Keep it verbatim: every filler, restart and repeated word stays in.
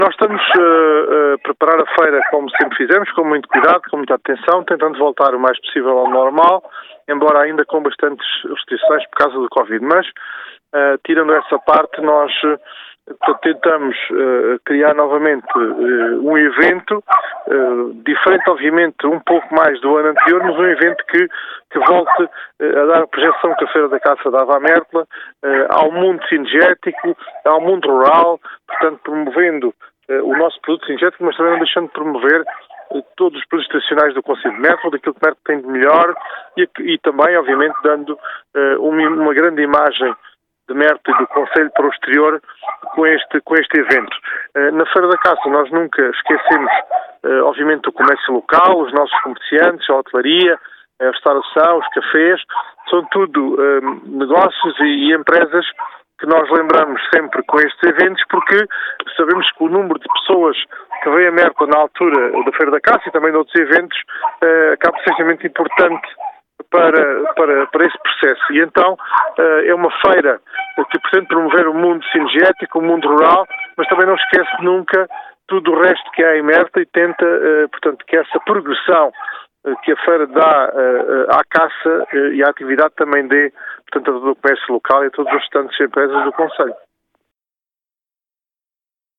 Nós estamos uh, a preparar a feira como sempre fizemos, com muito cuidado, com muita atenção, tentando voltar o mais possível ao normal, embora ainda com bastantes restrições por causa do Covid. Mas, uh, tirando essa parte, nós uh, tentamos uh, criar novamente uh, um evento, uh, diferente obviamente um pouco mais do ano anterior, mas um evento que, que volte uh, a dar a projeção que a Feira da Caça dava à Mértola, uh, ao mundo cinegético, ao mundo rural, portanto promovendo o nosso produto cinegético, mas também não deixando de promover uh, todos os produtos tradicionais do concelho de Mértola, daquilo que Mértola tem de melhor e, e também, obviamente, dando uh, uma, uma grande imagem de Mértola e do concelho para o exterior com este, com este evento. Uh, na Feira da Caça nós nunca esquecemos, uh, obviamente, o comércio local, os nossos comerciantes, a hotelaria, a restauração, os cafés, são tudo uh, negócios e, e empresas que nós lembramos sempre com estes eventos, porque sabemos que o número de pessoas que vem a Mértola na altura da Feira da Caça e também de outros eventos uh, acaba por ser extremamente importante para, para, para esse processo. E então uh, é uma feira que pretende promover o mundo cinegético, o mundo rural, mas também não esquece nunca tudo o resto que há em Mértola e tenta, uh, portanto, que essa progressão que a feira dá uh, à caça uh, e à atividade também dê, portanto, a todo o comércio local e a todas as restantes empresas do concelho.